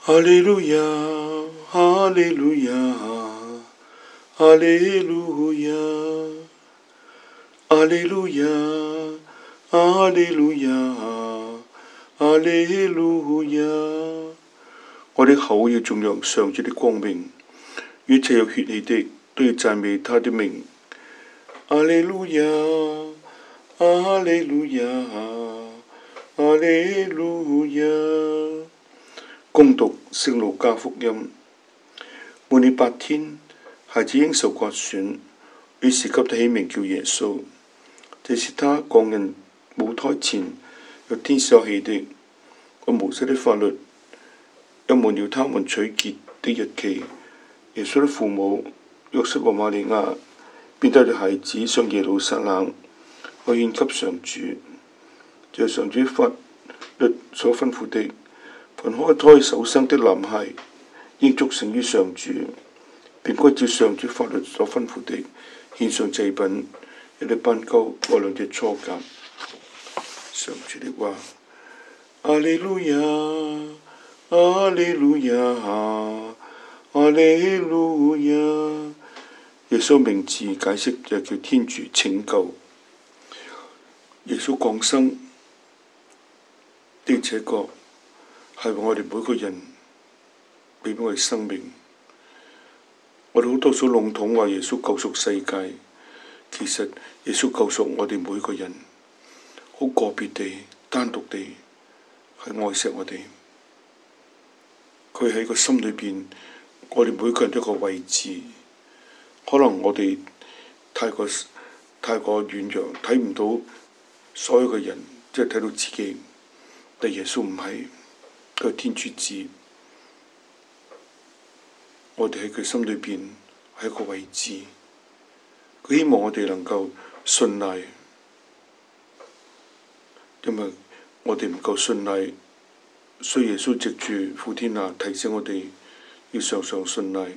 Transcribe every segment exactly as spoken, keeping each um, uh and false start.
哈利路亞，哈利路亞，哈利路亞，哈利路亞，哈利路亞，哈利路亞。我的口要頌揚上主的光明，一切有血氣的都要讚美他的名。哈利路亞，哈利路亞，哈利路亞。恭讀聖路加福音。末了八天，孩子應受割損，於是給他起名叫耶穌。這是他降孕母胎前由天使所起的。按摩西的法律，又滿了他們取潔的日期，耶穌的父母約瑟和瑪利亞便帶着孩子上耶路撒冷，去獻給上主。這上主法律所吩咐的，凡開胎首生的男孩，應祝聖於上主，便該照上主法律所吩咐的，獻上祭品，一粒斑鳩和兩隻雛鴿。上主的話。哈利路亞，哈利路亞，哈利路亞。耶穌名字解釋就叫天主拯救。耶穌降生的這個係為我哋每個人俾我哋生命。我哋好多數籠統話耶穌救贖世界，其實耶穌救贖我哋每個人，好個別地、單獨地係愛錫我哋。佢喺個心裏邊，我哋每個人都有個位置。可能我哋太過太過軟弱，睇唔到所有嘅人，即係睇到自己。但耶穌唔係，佢係天主子。我哋喺佢心裏邊係一個位置。佢希望我哋能夠信賴，因為我哋唔夠信賴，所以耶穌藉住父天下提醒我哋要常常信賴。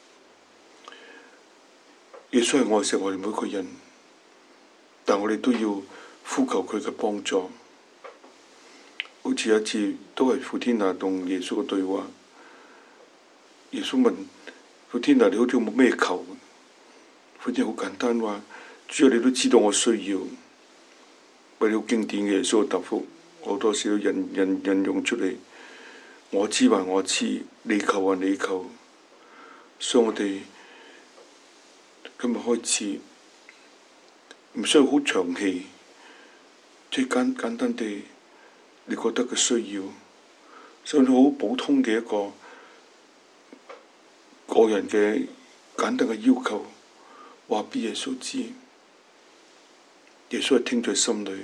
耶穌係愛錫我哋每個人，但我哋都要呼求佢嘅幫助。好似有一次都係父天下同耶穌嘅對話，耶穌問父天下：你好似冇咩求？父天好簡單話：主要你都知道我需要。為了經典嘅耶穌嘅答覆，好多時都引引引用出嚟。我知還我知，你求還你求。所以我哋今日開始唔需要好長氣，最簡簡單地你覺得嘅需要，甚至好普通嘅一個個人嘅簡單嘅要求，話俾耶穌知。耶穌係聽在心裏。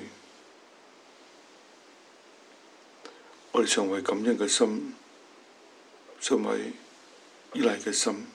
我哋常為感恩嘅心，常為依賴嘅心，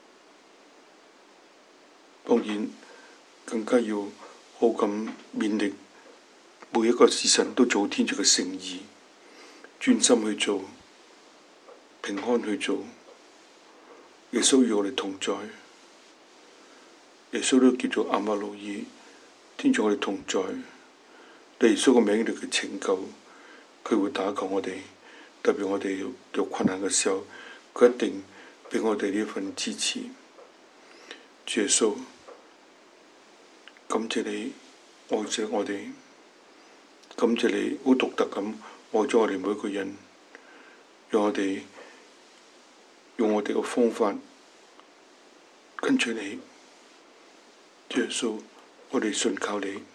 當然更加要好咁勉力，每一個時辰都做天主嘅誠意，專心去做，平安去做。耶穌與我哋同在，耶穌都叫做阿瑪奴耳，天主我哋同在。耶穌個名叫佢拯救，佢會打救我哋，特別我哋有困難嘅時候，佢一定俾我哋呢一份支持。主耶穌，感謝你愛錫我哋，感謝你好獨特咁愛咗我哋每個人，讓我哋用我哋嘅方法跟隨你。主耶穌，我哋信靠你。